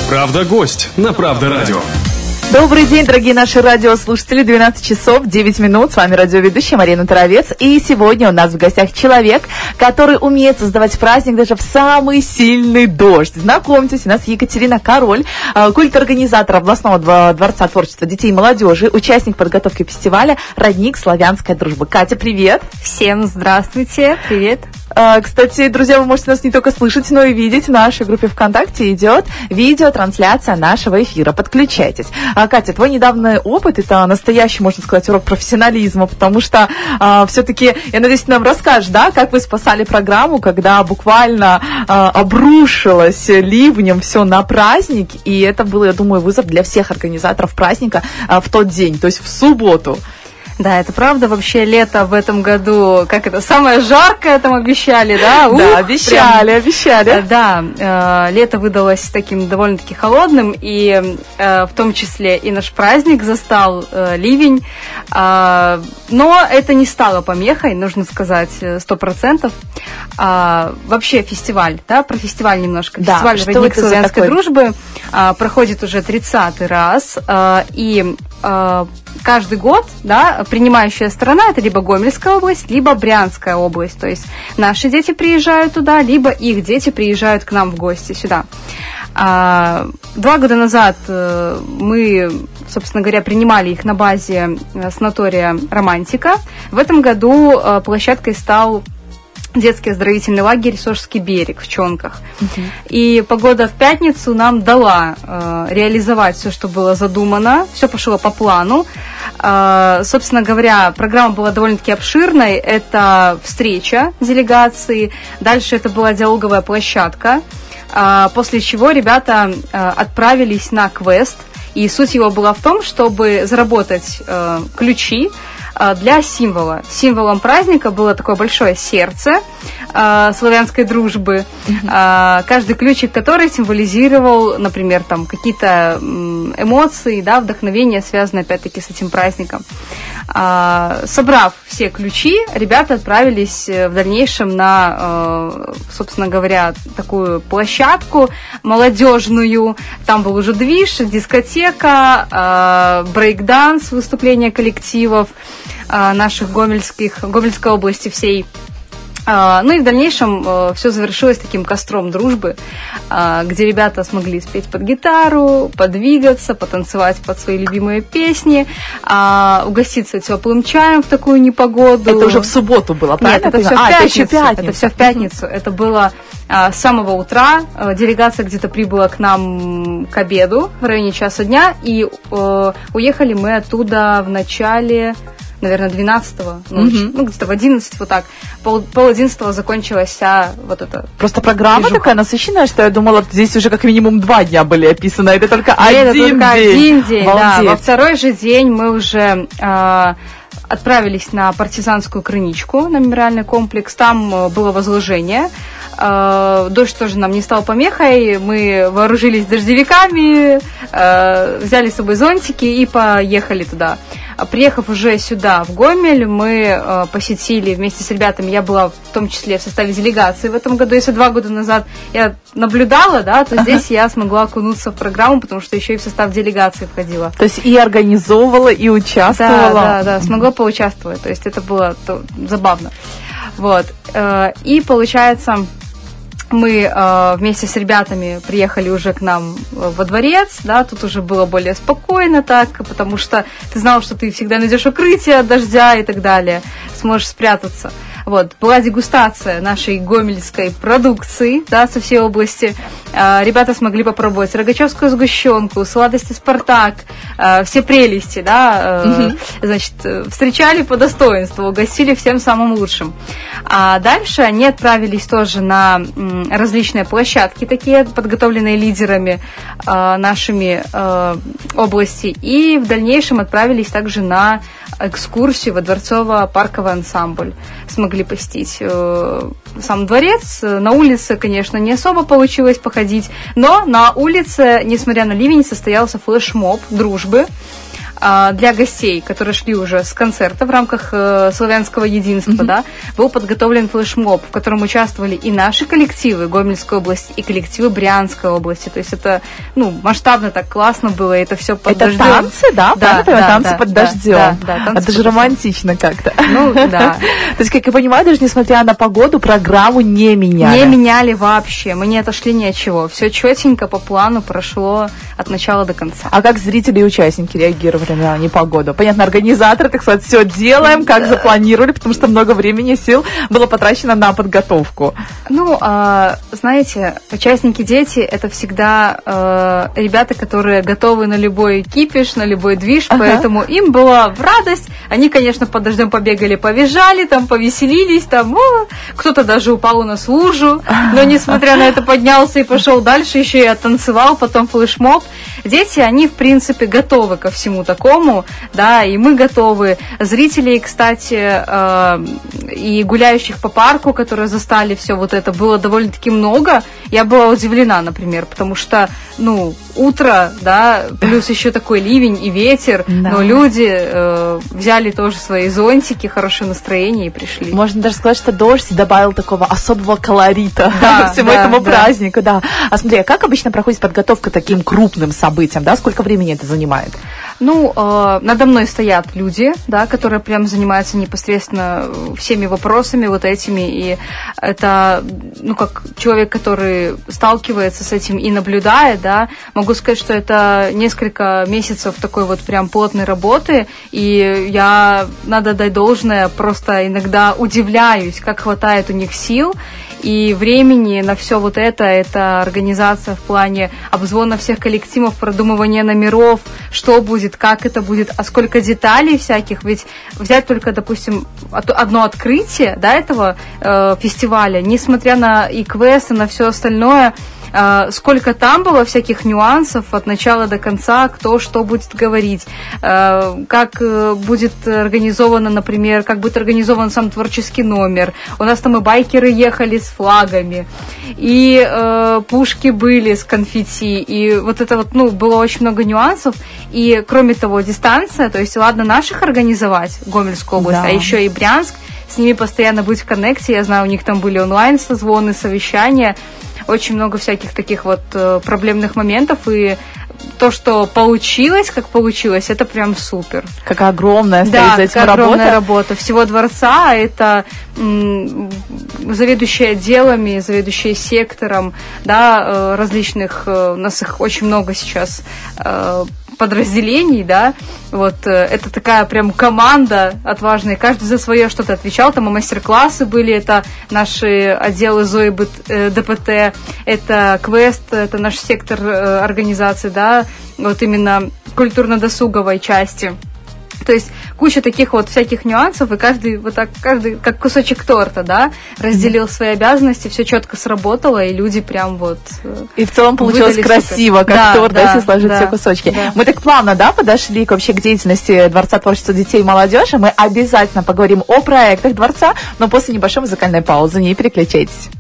Правда гость на Правда радио. Добрый день, дорогие наши радиослушатели. 12 часов 9 минут. С вами радиоведущая Марина Таровец. И сегодня у нас в гостях человек, который умеет создавать праздник даже в самый сильный дождь. Знакомьтесь, у нас Екатерина Король, культ-организатор областного дворца творчества детей и молодежи, участник подготовки фестиваля «Родник. Славянская дружба». Катя, привет! Всем здравствуйте, привет! Кстати, друзья, вы можете нас не только слышать, но и видеть. В нашей группе ВКонтакте идет видеотрансляция нашего эфира. Подключайтесь. Катя, твой недавний опыт – это настоящий, можно сказать, урок профессионализма, потому что все-таки, я надеюсь, ты нам расскажешь, да, как вы спасали программу, когда буквально обрушилось ливнем все на праздник, и это был, я думаю, вызов для всех организаторов праздника в тот день, то есть в субботу. Да, это правда. Вообще лето в этом году, как это, самое жаркое там обещали, да? Да, обещали. Да, лето выдалось таким довольно-таки холодным, и в том числе и наш праздник застал ливень. Но это не стало помехой, нужно сказать, 100%. Вообще фестиваль, да, про фестиваль немножко. Да, фестиваль «Родник Славянской дружбы» проходит уже 30-й раз, и каждый год, да, принимающая сторона – это либо Гомельская область, либо Брянская область. То есть наши дети приезжают туда, либо их дети приезжают к нам в гости сюда. 2 года назад мы, собственно говоря, принимали их на базе санатория «Романтика». В этом году площадкой стал детский оздоровительный лагерь «Сожский берег» в Чонках. И погода в пятницу нам дала реализовать все, что было задумано, все пошло по плану. Собственно говоря, программа была довольно-таки обширной. Это встреча делегации, дальше это была диалоговая площадка, после чего ребята отправились на квест, и суть его была в том, чтобы заработать ключи для символа. Символом праздника было такое большое сердце славянской дружбы, каждый ключик которой символизировал, например, там какие-то эмоции, да, вдохновение, связанное опять-таки с этим праздником. Собрав все ключи, ребята отправились в дальнейшем на, собственно говоря, такую площадку молодежную. Там был уже движ, дискотека, брейк-данс, выступления коллективов наших Гомельской области всей. Ну и в дальнейшем все завершилось таким костром дружбы, где ребята смогли спеть под гитару, подвигаться, потанцевать под свои любимые песни, угоститься теплым чаем в такую непогоду. Это уже в субботу было, правильно? Нет, это все в пятницу. Это все в пятницу. Это было с самого утра. Делегация где-то прибыла к нам к обеду в районе часа дня, и уехали мы оттуда в начале, наверное, 12-го ночи, ну, где-то в 11, вот так. Пол-11 закончилась вся вот эта... Просто программа движуха такая насыщенная, что я думала, здесь уже как минимум 2 дня были описаны, это только один день. Да. Во второй же день мы уже отправились на партизанскую крыничку, на мемориальный комплекс. Там было возложение. Дождь тоже нам не стал помехой. Мы вооружились дождевиками, взяли с собой зонтики и поехали туда. Приехав уже сюда, в Гомель, мы посетили вместе с ребятами, я была в том числе в составе делегации в этом году. Если 2 года назад я наблюдала, да, то здесь я смогла окунуться в программу, потому что еще и в состав делегации входила. То есть и организовывала, и участвовала. Да, смогла поучаствовать, то есть это было забавно. Вот, и получается... Мы вместе с ребятами приехали уже к нам во дворец, да, тут уже было более спокойно так, потому что ты знал, что ты всегда найдешь укрытие от дождя и так далее, сможешь спрятаться. Вот, была дегустация нашей гомельской продукции, да, со всей области. Ребята смогли попробовать рогачевскую сгущенку, сладости «Спартак», все прелести, да, значит, встречали по достоинству, угостили всем самым лучшим. А дальше они отправились тоже на различные площадки, такие подготовленные лидерами нашими области, и в дальнейшем отправились также на экскурсию во дворцово-парковый ансамбль. Смогли посетить сам дворец. На улице, конечно, не особо получилось походить, но на улице, несмотря на ливень, состоялся флешмоб дружбы. для гостей, которые шли уже с концерта в рамках славянского единства, да, был подготовлен флешмоб, в котором участвовали и наши коллективы Гомельской области, и коллективы Брянской области. То есть это, масштабно так классно было, и это все под дождем. Это танцы, да? Да, танцы под дождем. Да, это же романтично как-то. Да. То есть, как я понимаю, даже несмотря на погоду, программу не меняли. Не меняли вообще, мы не отошли ни от чего. Все четенько по плану прошло от начала до конца. А как зрители и участники реагировали на непогоду? Понятно, организаторы, так сказать, все делаем, как запланировали, потому что много времени и сил было потрачено на подготовку. Знаете, участники дети — это всегда ребята, которые готовы на любой кипиш, на любой движ, поэтому им была в радость. Они, конечно, под дождем побегали, повизжали, там, повеселились, там, кто-то даже упал у нас в лужу, но, несмотря на это, поднялся и пошел дальше, еще и оттанцевал, потом флешмоб. Дети, они, в принципе, готовы ко всему такому, да, и мы готовы. Зрителей, кстати, и гуляющих по парку, которые застали все вот это, было довольно-таки много. Я была удивлена, например, потому что, утро, да, плюс еще такой ливень и ветер, но люди взяли тоже свои зонтики, хорошее настроение и пришли. Можно даже сказать, что дождь добавил такого особого колорита всему этому празднику, да. А смотри, а как обычно проходит подготовка к таким крупным событиям, да? Сколько времени это занимает? Надо мной стоят люди, да, которые прям занимаются непосредственно всеми вопросами вот этими, и это, как человек, который сталкивается с этим и наблюдает, да, могу сказать, что это несколько месяцев такой вот прям плотной работы, и надо дать должное, просто иногда удивляюсь, как хватает у них сил и времени на все вот это организация в плане обзвона всех коллективов, продумывания номеров, что будет, как это будет, а сколько деталей всяких, ведь взять только, допустим, одно открытие, да, этого фестиваля, несмотря на и квесты, на все остальное, сколько там было всяких нюансов от начала до конца, кто что будет говорить, как будет организовано, например, как будет организован сам творческий номер. У нас там и байкеры ехали с флагами, и пушки были с конфетти, и вот это вот, было очень много нюансов, и кроме того, дистанция, то есть ладно наших организовать, Гомельскую область, а еще и Брянск, с ними постоянно быть в коннекте, я знаю, у них там были онлайн-созвоны, совещания, очень много всяких таких вот проблемных моментов, и то, что получилось, как получилось, это прям супер. Какая огромная стоит за этим работа. Огромная работа всего дворца, это заведующие отделами, заведующие сектором, да, различных, у нас их очень много сейчас подразделений, да, вот, это такая прям команда отважная, каждый за свое что-то отвечал, там и мастер-классы были, это наши отделы ЗОИ ДПТ, это Квест, это наш сектор организации, да, вот именно культурно-досуговой части. То есть куча таких вот всяких нюансов, и каждый как кусочек торта, да, разделил свои обязанности, все четко сработало, и люди прям вот... И в целом получилось красиво, супер. Как торт, да, если сложить все кусочки. Да. Мы так плавно, да, подошли вообще к деятельности Дворца творчества детей и молодежи. Мы обязательно поговорим о проектах Дворца, но после небольшой музыкальной паузы. Не переключайтесь.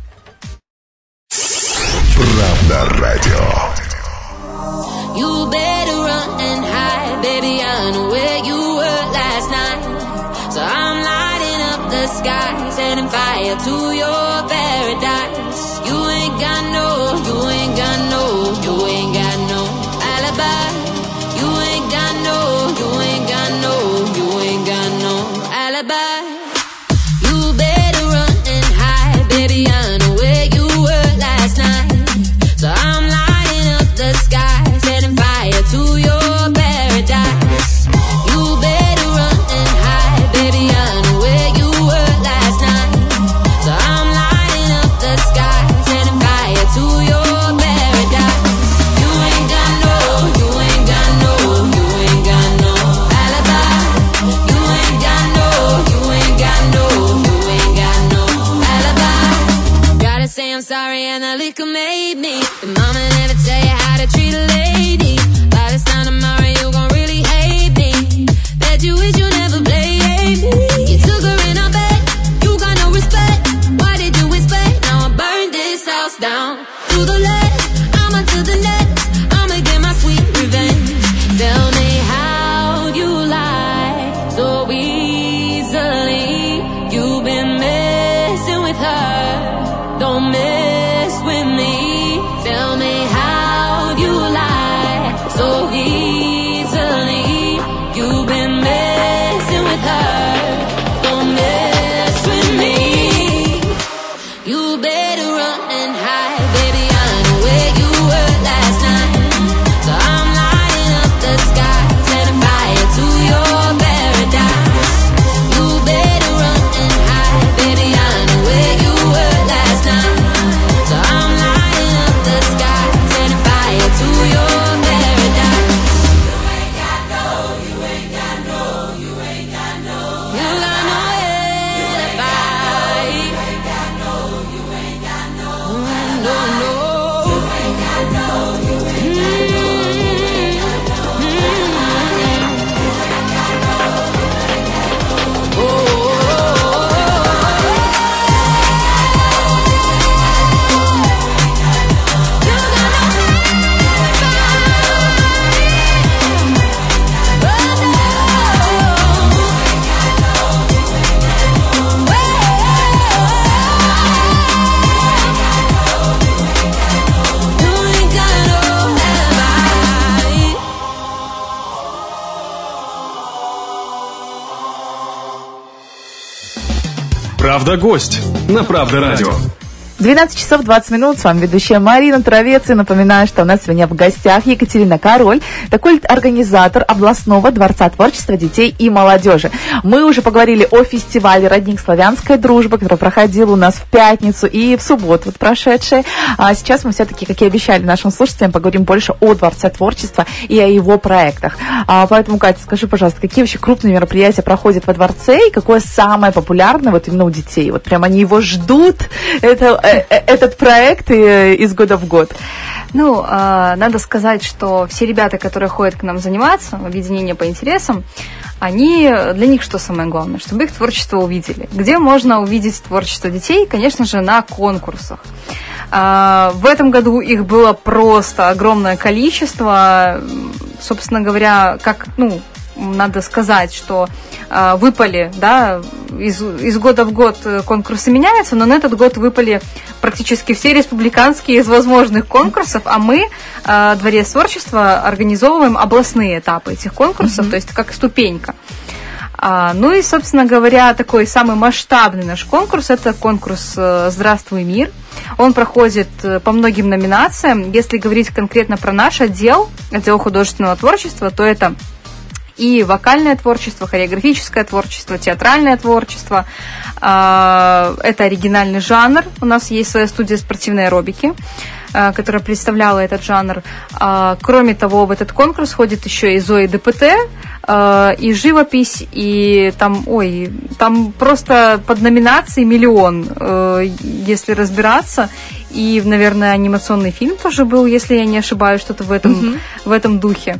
Правда радио. You better run and hide, baby, I know where you were last night. So I'm lighting up the sky, setting fire to your paradise. You ain't got no alibi. You ain't got no alibi. You better run and hide, baby, I know where you were last night. So I'm lighting up the sky, setting fire to your paradise. You better run and hide, baby, I know where you were last night. So I'm lighting up the sky, setting fire to your paradise. You ain't got no alibi. You ain't got no alibi. Gotta say I'm sorry and the liquor made me. But mama never tell you how to treat a lady. By this time tomorrow you gon' really hate me. Bet you wish you never played me. You took her in our bed, you got no respect. Why did you expect? Now I burned this house down. To the left, I'ma to the next. I'ma get my sweet revenge. Tell me how Don't mess with me. Tell me how you lie so easily. You've been messing with her. Don't mess with me. You better run and hide, baby. I know where you were last night. So I'm lighting up the sky, setting fire to your paradise. You better run and hide, baby. I know where you were last night. So I'm lighting up the sky, setting fire to your paradise. You ain't got no, you ain't got no, you ain't got no. You got no alibi. You ain't got no, you ain't got no. No, no. You ain't got no, you ain't got no. Правда гость на Правда радио. 12 часов 20 минут. С вами ведущая Марина Травец. И напоминаю, что у нас сегодня в гостях Екатерина Король, такой организатор областного дворца творчества детей и молодежи. Мы уже поговорили о фестивале «Родник славянской дружбы», который проходил у нас в пятницу и в субботу вот прошедшей. А сейчас мы все-таки, как и обещали нашим слушателям, поговорим больше о дворце творчества и о его проектах. Поэтому, Катя, скажи, пожалуйста, какие вообще крупные мероприятия проходят во дворце и какое самое популярное вот именно у детей? Вот прям они его ждут, этот проект из года в год. Ну, надо сказать, что все ребята, которые ходят к нам заниматься, в объединение по интересам, для них что самое главное? Чтобы их творчество увидели. Где можно увидеть творчество детей? Конечно же, на конкурсах. В этом году их было просто огромное количество. Собственно говоря, надо сказать, что выпали, да, из года в год конкурсы меняются, но на этот год выпали практически все республиканские из возможных конкурсов, а мы, Дворец творчества, организовываем областные этапы этих конкурсов, то есть как ступенька. Ну и, собственно говоря, такой самый масштабный наш конкурс – это конкурс «Здравствуй, мир». Он проходит по многим номинациям. Если говорить конкретно про наш отдел художественного творчества, то это и вокальное творчество, хореографическое творчество, театральное творчество. Это оригинальный жанр. У нас есть своя студия спортивной аэробики, которая представляла этот жанр. Кроме того, в этот конкурс ходит еще и ЗОИ ДПТ, и живопись, и там просто под номинацией миллион, если разбираться. И, наверное, анимационный фильм тоже был, если я не ошибаюсь, что-то в этом духе.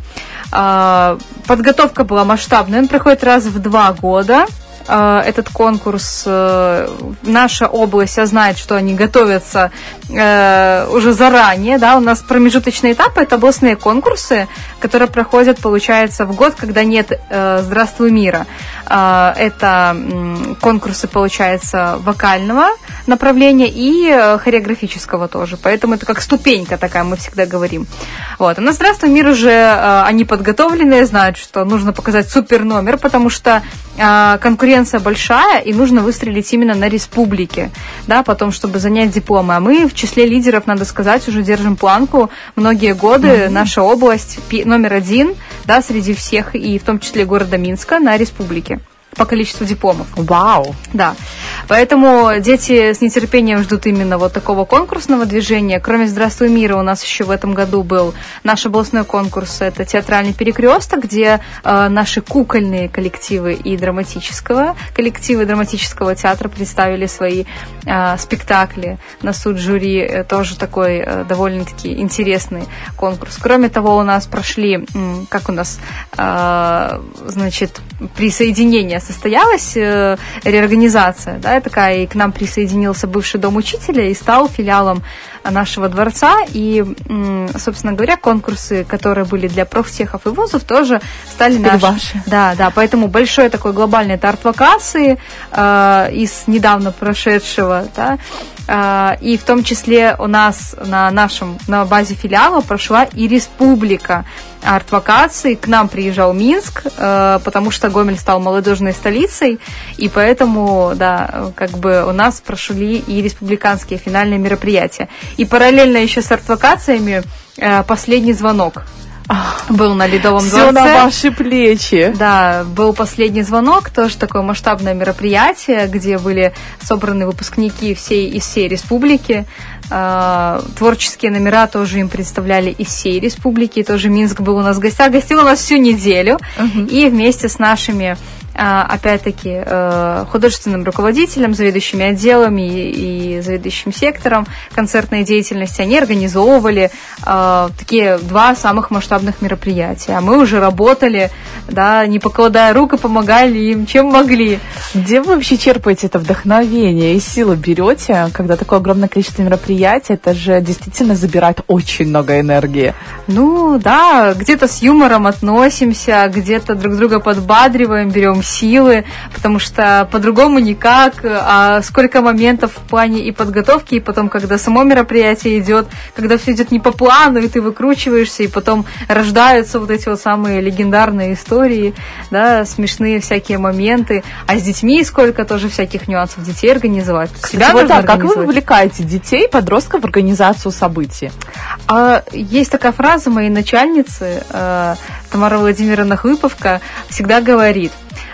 Подготовка была масштабная, он проходит раз в 2 года. Этот конкурс, наша область знает, что они готовятся уже заранее, да, у нас промежуточные этапы, это областные конкурсы, которые проходят, получается, в год, когда нет «Здравствуй, мира». Это конкурсы, получается, вокального направления и хореографического тоже, поэтому это как ступенька такая, мы всегда говорим. Вот. А на «Здравствуй, мир» уже они подготовленные, знают, что нужно показать супер номер, потому что конкуренция большая, и нужно выстрелить именно на республике, да, потом, чтобы занять дипломы. А мы в числе лидеров, надо сказать, уже держим планку многие годы. Наша область номер 1, да, среди всех, и в том числе города Минска, на республике по количеству дипломов. Вау! Да. Поэтому дети с нетерпением ждут именно вот такого конкурсного движения. Кроме «Здравствуй, мира», у нас еще в этом году был наш областной конкурс. Это театральный перекресток, где наши кукольные коллективы и драматического театра представили свои спектакли на суд жюри. Тоже такой довольно-таки интересный конкурс. Кроме того, у нас прошли, присоединение состоялась, реорганизация, да, такая, и к нам присоединился бывший дом учителя и стал филиалом нашего дворца, и, собственно говоря, конкурсы, которые были для профтехов и вузов, тоже стали наши. Да, поэтому большой такой глобальный тарт вакации из недавно прошедшего, да, И в том числе у нас на базе филиала прошла и республика арт-вакаций. К нам приезжал Минск, потому что Гомель стал молодежной столицей, и поэтому, да, как бы у нас прошли и республиканские финальные мероприятия. И параллельно еще с арт-вакациями «Последний звонок» был на Ледовом дворце. Все на ваши плечи. Да, был «Последний звонок», тоже такое масштабное мероприятие, где были собраны выпускники из всей республики. Творческие номера тоже им представляли из всей республики. Тоже Минск был у нас в гостях. Гостил у нас всю неделю. И вместе с нашими, опять-таки, художественным руководителем, заведующими отделами и заведующим сектором концертной деятельности, они организовывали такие 2 самых масштабных мероприятия. А мы уже работали, да, не покладая рук, и помогали им, чем могли. Где вы вообще черпаете это вдохновение и силу берете, когда такое огромное количество мероприятий? Это же действительно забирает очень много энергии. Ну, да, где-то с юмором относимся, где-то друг друга подбадриваем, берем силы, потому что по-другому никак. А сколько моментов в плане и подготовки, и потом, когда само мероприятие идет, когда все идет не по плану, и ты выкручиваешься, и потом рождаются вот эти вот самые легендарные истории, да, смешные всякие моменты. А с детьми сколько тоже всяких нюансов детей организовать. Себя вот так, как вы вовлекаете детей, подростков в организацию событий? Есть такая фраза моей начальницы, Тамара Владимировна Хлыповка, всегда говорит: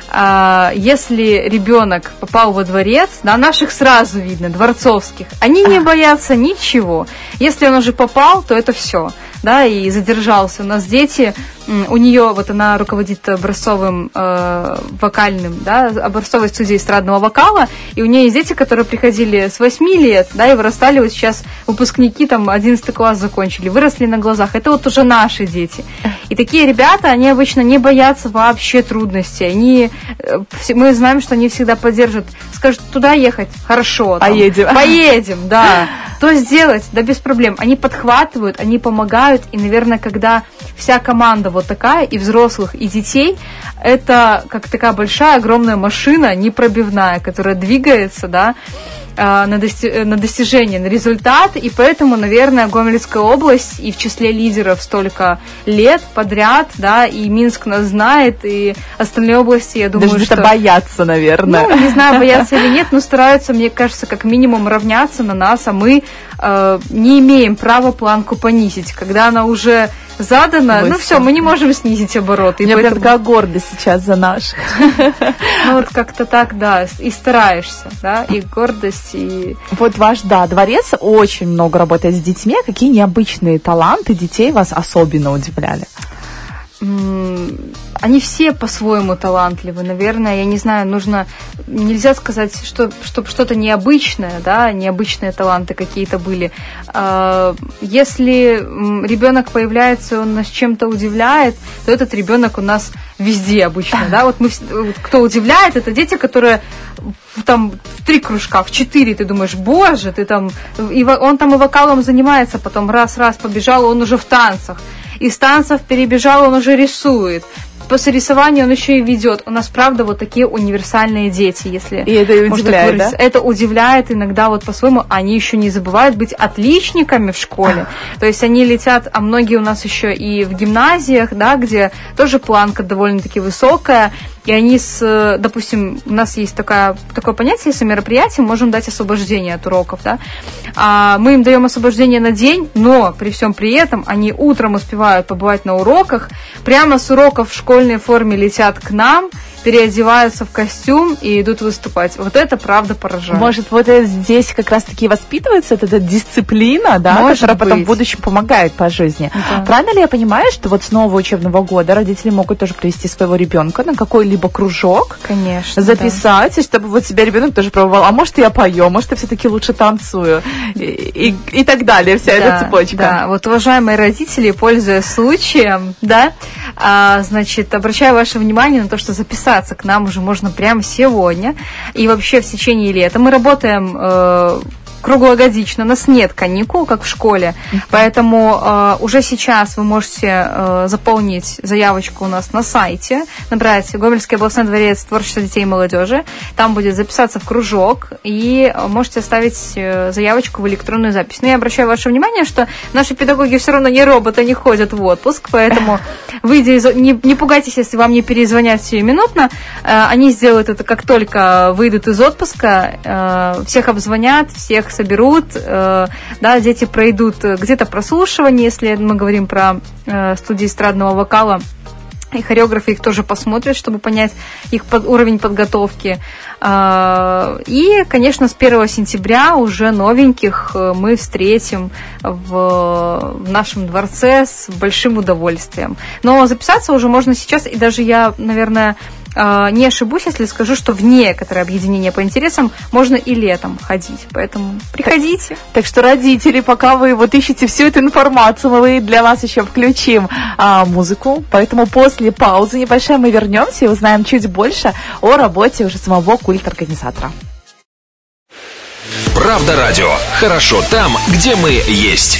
если ребенок попал во дворец, да, наших сразу видно, дворцовских, они не боятся ничего. Если он уже попал, то это все, да, и задержался. У нас дети, у нее, вот она руководит образцовым вокальным, да, образцовой студией эстрадного вокала, и у нее есть дети, которые приходили с 8 лет, да, и вырастали вот сейчас выпускники, там, 11 класс закончили, выросли на глазах. Это вот уже наши дети. И такие ребята, они обычно не боятся вообще трудностей. Мы знаем, что они всегда поддержат, скажут: туда ехать, хорошо. Там, поедем, да. То сделать, да, без проблем. Они подхватывают, они помогают, и, наверное, когда вся команда вот такая, и взрослых, и детей, это как такая большая, огромная машина, непробивная, которая двигается, да, на достижение, на результат, и поэтому, наверное, Гомельская область и в числе лидеров столько лет подряд, да, и Минск нас знает, и остальные области, я думаю, даже что... Даже боятся, наверное. Ну, не знаю, боятся или нет, но стараются, мне кажется, как минимум равняться на нас, а мы не имеем права планку понизить, когда она уже задана, ну все, мы не можем снизить обороты. У меня прям такая гордость сейчас за наших. Ну вот как-то так, да, и стараешься, да, и гордость, и... Вот ваш, да, дворец очень много работает с детьми. Какие необычные таланты детей вас особенно удивляли? Они все по-своему талантливы, наверное, я не знаю, нельзя сказать, что что-то необычное, да, необычные таланты какие-то были. Если ребенок появляется, он нас чем-то удивляет, то этот ребенок у нас везде обычно, да, вот кто удивляет, это дети, которые там в 3 кружка, в 4, ты думаешь: боже, ты там, он там и вокалом занимается, потом раз побежал, он уже в танцах. Из танцев перебежал, он уже рисует. После рисования он еще и ведет. У нас, правда, вот такие универсальные дети, если... И это удивляет, да? Это удивляет иногда вот по-своему. Они еще не забывают быть отличниками в школе. То есть они летят, а многие у нас еще и в гимназиях, да, где тоже планка довольно-таки высокая. И они допустим, у нас есть такое понятие, если мероприятие, можем дать освобождение от уроков, да. Мы им даем освобождение на день, но при всем при этом они утром успевают побывать на уроках, прямо с уроков в школьной форме летят к нам, переодеваются в костюм и идут выступать. Вот это правда поражает. Может, вот здесь как раз-таки воспитывается эта дисциплина, да, которая потом в будущем помогает по жизни. Да. Правильно ли я понимаю, что вот с нового учебного года родители могут тоже привести своего ребенка на какой-либо кружок? Конечно. Записать, да. Чтобы вот себя ребенок тоже пробовал. А может, я пою, может, я все-таки лучше танцую. И так далее, вся эта цепочка. Да, вот, уважаемые родители, пользуясь случаем, да, значит, обращаю ваше внимание на то, что записаться к нам уже можно прямо сегодня и вообще в течение лета. Мы работаем круглогодично. У нас нет каникул, как в школе, поэтому уже сейчас вы можете заполнить заявочку у нас на сайте, набрать Гомельский областной дворец творчества детей и молодежи, там будет записаться в кружок, и можете оставить заявочку в электронную запись. Но я обращаю ваше внимание, что наши педагоги все равно не роботы, не ходят в отпуск, поэтому не пугайтесь, если вам не перезвонят сиюминутно, они сделают это, как только выйдут из отпуска, всех обзвонят, всех соберут, да, дети пройдут где-то прослушивание, если мы говорим про студии эстрадного вокала, и хореографы их тоже посмотрят, чтобы понять их уровень подготовки. И, конечно, с 1 сентября уже новеньких мы встретим в нашем дворце с большим удовольствием. Но записаться уже можно сейчас, и даже я, наверное, не ошибусь, если скажу, что в некоторые объединения по интересам можно и летом ходить. Поэтому приходите. Так что, родители, пока вы вот ищете всю эту информацию, мы для вас еще включим музыку. Поэтому после паузы небольшой мы вернемся и узнаем чуть больше о работе уже самого культ-организатора. Правда радио. Хорошо там, где мы есть.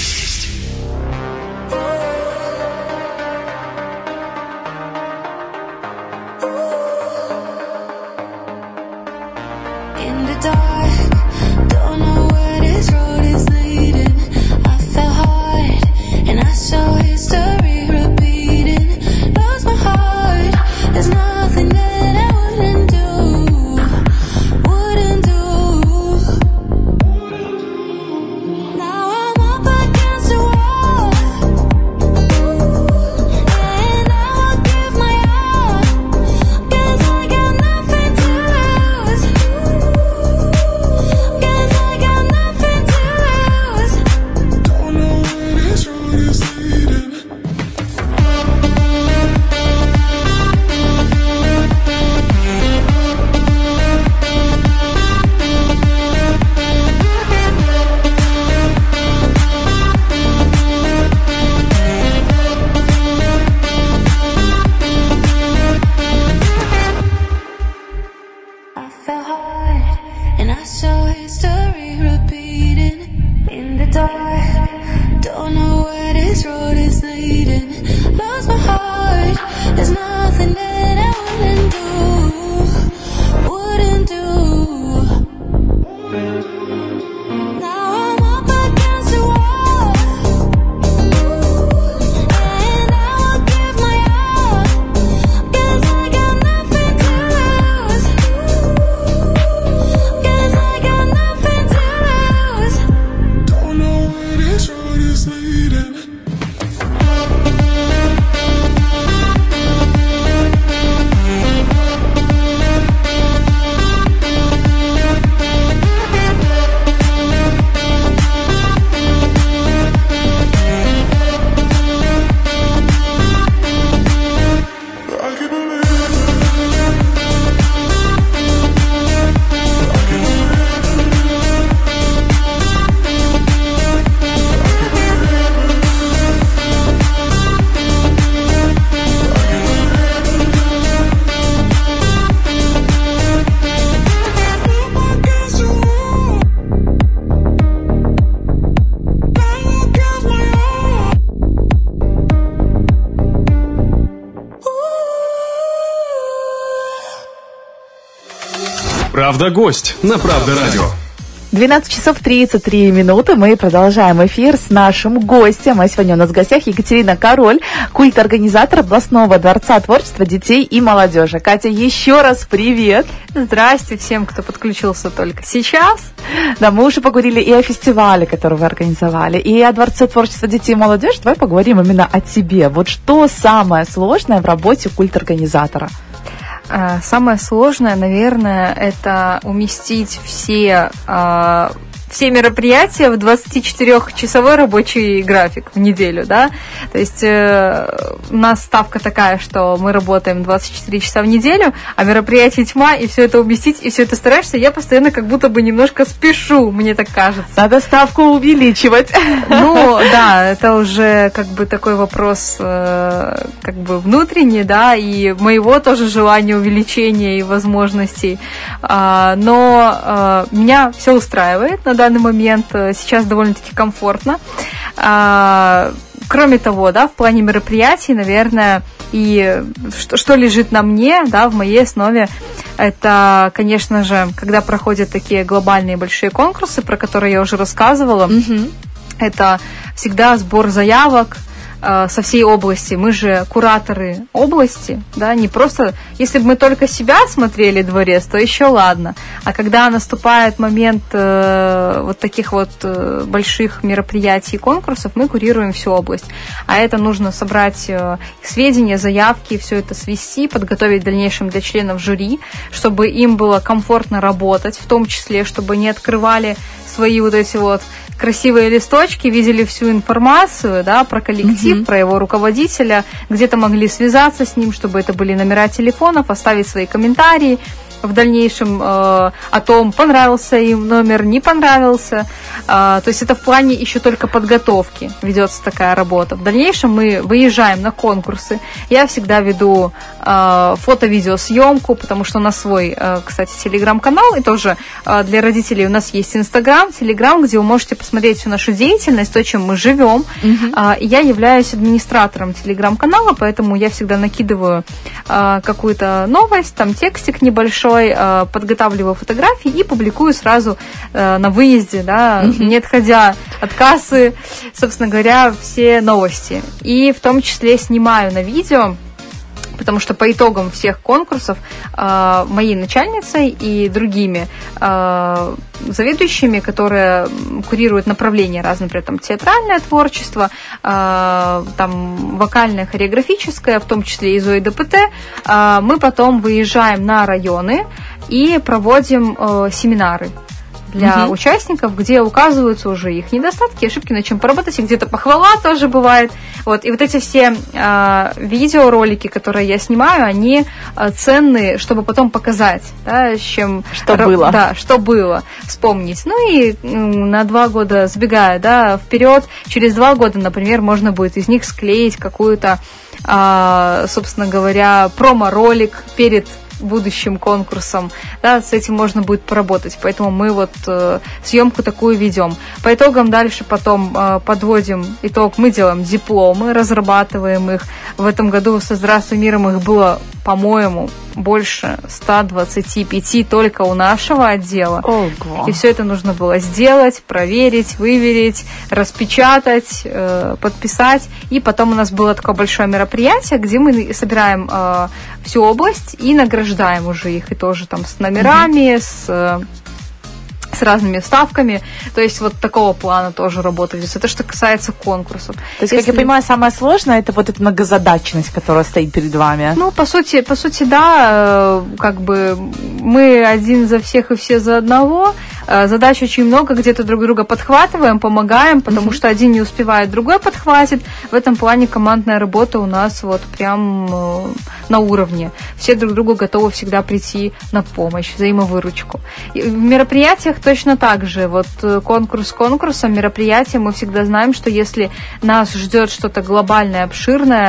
Правда гость на Правда радио. 12 часов 33 минуты. Мы продолжаем эфир с нашим гостем. А сегодня у нас в гостях Екатерина Король, культ-организатор областного дворца творчества детей и молодежи. Катя, еще раз привет. Здрасте всем, кто подключился только сейчас. Да, мы уже поговорили и о фестивале, который вы организовали, и о дворце творчества детей и молодежи. Давай поговорим именно о тебе. Вот что самое сложное в работе культ-организатора? Самое сложное, наверное, это уместить все мероприятия в 24-часовой рабочий график в неделю, да, то есть у нас ставка такая, что мы работаем 24 часа в неделю, а мероприятий тьма, и все это уместить, и все это стараешься, я постоянно как будто бы немножко спешу, мне так кажется. Надо ставку увеличивать. Ну, да, это уже как бы такой вопрос как бы внутренний, да, и моего тоже желания увеличения и возможностей, но меня все устраивает на данный данный момент сейчас довольно-таки комфортно. Кроме того, да, в плане мероприятий, наверное, и что лежит на мне, да, в моей основе, это, конечно же, когда проходят такие глобальные большие конкурсы, про которые я уже рассказывала, это всегда сбор заявок со всей области. Мы же кураторы области, да, не просто... Если бы мы только себя смотрели, дворец, то еще ладно. А когда наступает момент вот таких вот больших мероприятий и конкурсов, мы курируем всю область. А это нужно собрать сведения, заявки, все это свести, подготовить в дальнейшем для членов жюри, чтобы им было комфортно работать, в том числе, чтобы не открывали свои вот эти вот красивые листочки, видели всю информацию, да, про коллектив, про его руководителя, где-то могли связаться с ним, чтобы это были номера телефонов, оставить свои комментарии в дальнейшем о том, понравился им номер, не понравился. То есть это в плане еще только подготовки ведется такая работа. В дальнейшем мы выезжаем на конкурсы. Я всегда веду фото-видеосъемку, потому что у нас свой, кстати, телеграм-канал, и тоже для родителей у нас есть Инстаграм, Телеграм, где вы можете посмотреть всю нашу деятельность, то, чем мы живем. Я являюсь администратором телеграм-канала, поэтому я всегда накидываю какую-то новость, там текстик небольшой, подготавливаю фотографии и публикую сразу на выезде, да, не отходя от кассы, собственно говоря, все новости. И в том числе снимаю на видео, потому что по итогам всех конкурсов моей начальницей и другими заведующими, которые курируют направления разные, например, там театральное творчество, там вокальное, хореографическое, в том числе и ЗОИ ДПТ, мы потом выезжаем на районы и проводим семинары для участников, где указываются уже их недостатки, ошибки, над чем поработать, и где-то похвала тоже бывает. Вот. И вот эти все видеоролики, которые я снимаю, они ценны, чтобы потом показать, да, с чем... Что было. Да, что было, вспомнить. Ну и на 2 года, сбегая, да, вперед, через 2 года, например, можно будет из них склеить какую-то, собственно говоря, промо-ролик перед будущим конкурсом, да, с этим можно будет поработать, поэтому мы вот съемку такую ведем. По итогам дальше потом подводим итог, мы делаем дипломы, разрабатываем их. В этом году со «Здравствуй, миром» их было, по-моему, больше 125 только у нашего отдела. Ого. И все это нужно было сделать, проверить, выверить, распечатать, подписать. И потом у нас было такое большое мероприятие, где мы собираем всю область и награждаем уже их. И тоже там с номерами, с разными ставками. То есть вот такого плана тоже работа ведется. Это что касается конкурсов. То есть, как я понимаю, самое сложное — это вот эта многозадачность, которая стоит перед вами. Ну, по сути, да, как бы мы один за всех и все за одного. Задач очень много, где-то друг друга подхватываем, помогаем, потому что один не успевает, другой подхватит. В этом плане командная работа у нас вот прям на уровне. Все друг другу готовы всегда прийти на помощь, взаимовыручку. И в мероприятиях точно так же. Вот конкурс конкурсом, мероприятие, мы всегда знаем, что если нас ждет что-то глобальное, обширное,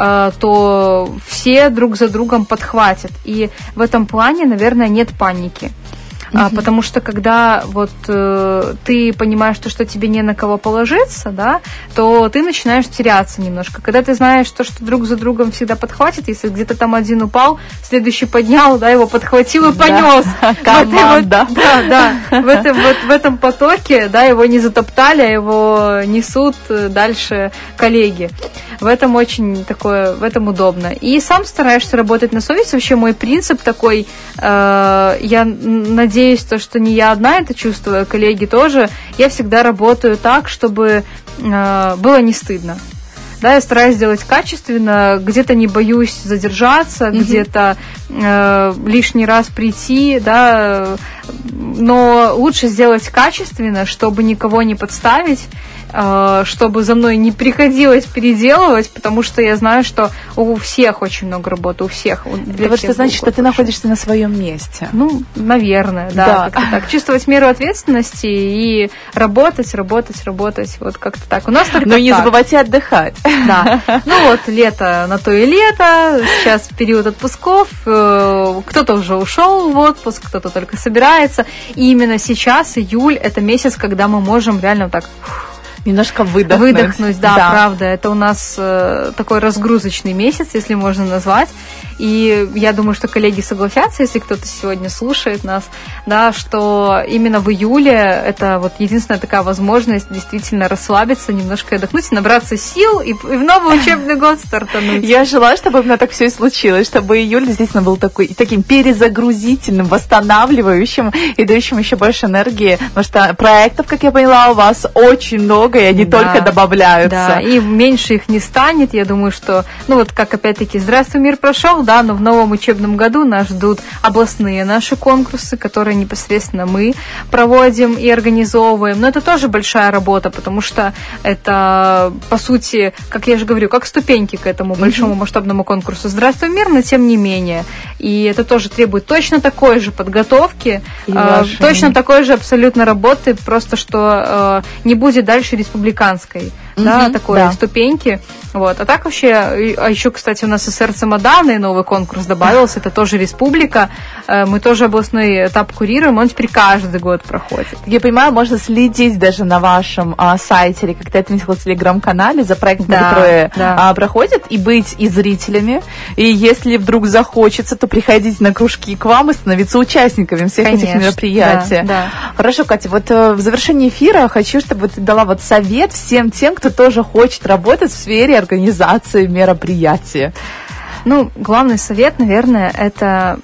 то все друг за другом подхватят. И в этом плане, наверное, нет паники. Потому что когда вот ты понимаешь, что тебе не на кого положиться, да, то ты начинаешь теряться немножко. Когда ты знаешь, что друг за другом всегда подхватит, если где-то там один упал, следующий поднял, да, его подхватил и понес. Команда. Да. В этом потоке, да, его не затоптали, а его несут дальше коллеги. В этом очень такое, в этом удобно. И сам стараешься работать на совесть. Вообще мой принцип такой, я надеюсь, что не я одна это чувствую, а коллеги тоже. Я всегда работаю так, чтобы было не стыдно. Да, я стараюсь сделать качественно, где-то не боюсь задержаться, где-то лишний раз прийти, да, но лучше сделать качественно, чтобы никого не подставить, чтобы за мной не приходилось переделывать, потому что я знаю, что у всех очень много работы, у всех. Это вот что значит, что ты находишься на своем месте. Ну, наверное, да. Как-то так. Чувствовать меру ответственности и работать, вот как-то так. У нас только но не забывайте отдыхать. Да. Ну вот, лето на то и лето, сейчас период отпусков, кто-то уже ушел в отпуск, кто-то только собирается. И именно сейчас, июль, это месяц, когда мы можем реально так... Немножко выдохнуть. Да, правда. Это у нас такой разгрузочный месяц, если можно назвать. И я думаю, что коллеги согласятся, если кто-то сегодня слушает нас, да, что именно в июле это вот единственная такая возможность действительно расслабиться, немножко отдохнуть, набраться сил и в новый учебный год стартануть. Я желаю, чтобы именно так все и случилось, чтобы июль действительно был таким перезагрузительным, восстанавливающим и дающим еще больше энергии, потому что проектов, как я поняла, у вас очень много, и они только добавляются. Да, и меньше их не станет. Я думаю, что, ну вот как опять-таки «Здравствуй, мир» прошел, да, но в новом учебном году нас ждут областные наши конкурсы, которые непосредственно мы проводим и организовываем. Но это тоже большая работа, потому что это, по сути, как я же говорю, как ступеньки к этому большому масштабному конкурсу «Здравствуй, мир», но тем не менее. И это тоже требует точно такой же подготовки, точно такой же абсолютно работы, просто что не будет дальше республиканской, да, такой ступеньки. Вот. А так вообще, а еще, кстати, у нас и сердце Маданы новый конкурс добавился, это тоже республика, мы тоже областной этап курируем, он теперь каждый год проходит. Я понимаю, можно следить даже на вашем сайте или как-то отметила в телеграм-канале за проектами, которые проходят, и быть и зрителями, и если вдруг захочется, то приходить на кружки к вам и становиться участниками всех этих мероприятий. Хорошо, Катя, вот в завершении эфира хочу, чтобы ты дала вот совет всем тем, кто тоже хочет работать в сфере организации мероприятия. Ну, главный совет, наверное, это...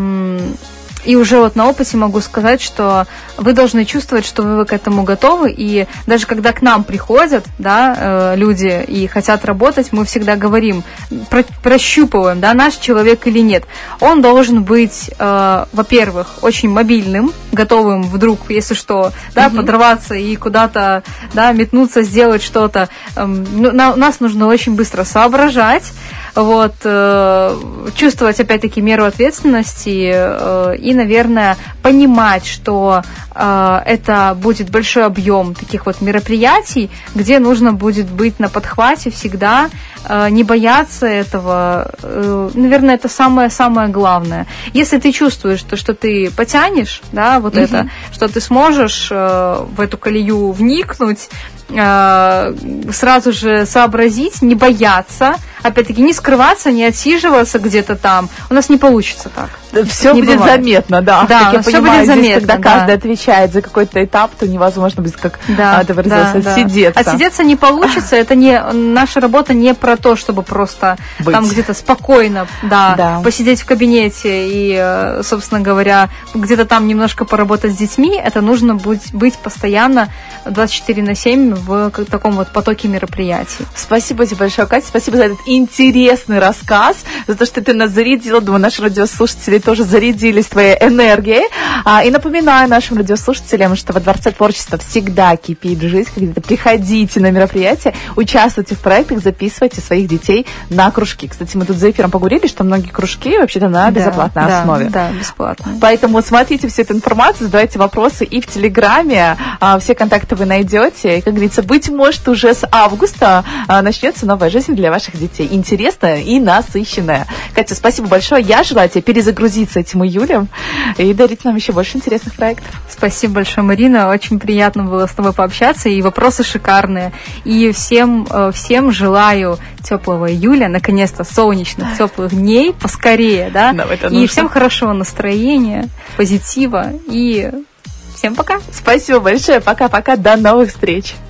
И уже вот на опыте могу сказать, что вы должны чувствовать, что вы к этому готовы, и даже когда к нам приходят, да, люди и хотят работать, мы всегда говорим, прощупываем, да, наш человек или нет. Он должен быть, во-первых, очень мобильным, готовым вдруг, если что, да, подорваться и куда-то, да, метнуться, сделать что-то. Нас нужно очень быстро соображать, вот, чувствовать, опять-таки, меру ответственности и, наверное, понимать, что это будет большой объем таких вот мероприятий, где нужно будет быть на подхвате всегда, не бояться этого. Наверное, это самое-самое главное. Если ты чувствуешь, что ты потянешь, да, вот это, что ты сможешь в эту колею вникнуть, сразу же сообразить, не бояться, опять-таки не скрываться, не отсиживаться где-то там. У нас не получится так. Все не будет бывает. заметно, да. Да, как я все понимаю, будет здесь, заметно, когда каждый отвечает за какой-то этап, то невозможно без как отсидеться. Отсидеться не получится. Это не наша работа не про то, чтобы просто там где-то спокойно, посидеть в кабинете и, собственно говоря, где-то там немножко поработать с детьми. Это нужно быть постоянно 24/7 в таком вот потоке мероприятий. Спасибо тебе большое, Катя. Спасибо за этот интересный рассказ, за то, что ты нас зарядила. Думаю, наши радиослушатели тоже зарядились твоей энергией. И напоминаю нашим радиослушателям, что во Дворце творчества всегда кипит жизнь. Когда-то приходите на мероприятия, участвуйте в проектах, записывайте своих детей на кружки. Кстати, мы тут за эфиром поговорили, что многие кружки вообще-то на безоплатной основе. Да, бесплатно. Поэтому смотрите всю эту информацию, задавайте вопросы и в Телеграме. Все контакты вы найдете. И, как говорится, быть может, уже с августа начнется новая жизнь для ваших детей. Интересная и насыщенная. Катя, спасибо большое. Я желаю тебе перезагрузиться этим июлем и дарить нам еще больше интересных проектов. Спасибо большое, Марина. Очень приятно было с тобой пообщаться. И вопросы шикарные. И всем желаю теплого июля, наконец-то солнечных, теплых дней, поскорее, да? И всем хорошего настроения, позитива. И всем пока. Спасибо большое. Пока-пока. До новых встреч.